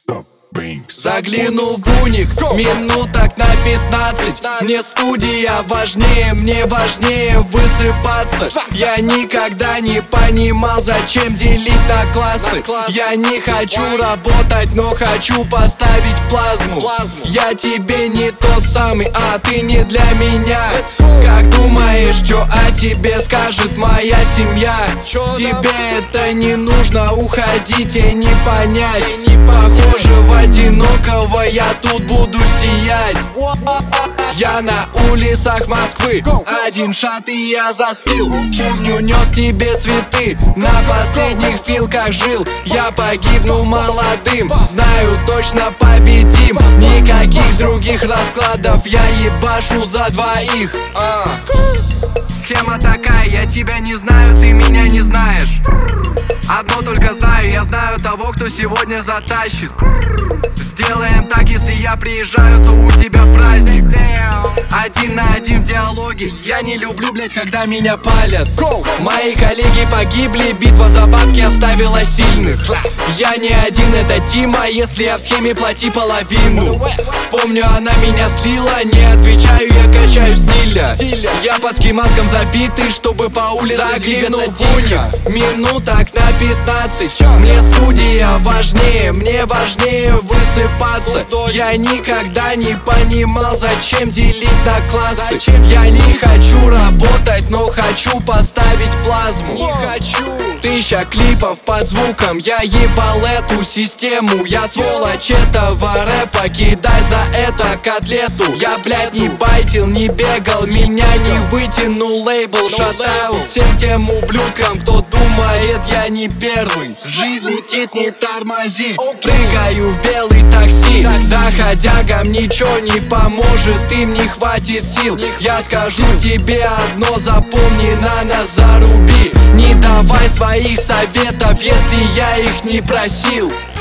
Загляну в уник, минуток на 15. Мне студия важнее, мне важнее высыпаться. Я никогда не понимал, зачем делить на классы. Я не хочу работать, но хочу поставить плазму. Я тебе не тот самый, а ты не для меня. Как думаешь, что о тебе скажет моя семья? Тебе это не нужно, уходи, тебе не понять. Похоже, в одинокого я тут буду сиять. Я на улицах Москвы, один шат и я застыл. Помню, нес тебе цветы, на последних филках жил. Я погибну молодым, знаю, точно победим. Никаких других раскладов, я ебашу за двоих. Схема такая, я тебя не знаю, ты меня не знаешь. Одно только знаю, я знаю того, кто сегодня затащит. Сделаем так, если я приезжаю, то у тебя праздник. Один на один в диалоге. Я не люблю, блять, когда меня палят. Мои коллеги погибли, битва за бабки оставила сильных. Я не один, это Тима, если я в схеме, плати половину. Помню, она меня слила, не отвечаю, я качаю стиля. Я под скимаском забитый, чтобы по улице двигаться тихо. Минуток на 15. Мне студия важнее, мне важнее высыпаться. Я никогда не понимал, зачем делить на классы. Я не хочу работать, но хочу поставить плазму. Не хочу. 1000 клипов под звуком, я ебал эту систему. Я сволочь этого рэпа, кидай за это котлету. Я, блядь, не байтил, не бегал, меня не вытянул лейбл. Шатаут всем тем ублюдкам, кто думает, я не первый. Жизнь летит, не тормози. Прыгаю в белый такси, доходягам ничего не поможет, им не хватит сил. Я скажу тебе одно, запомни, на нас заруби. Не давай своих советов, если я их не просил.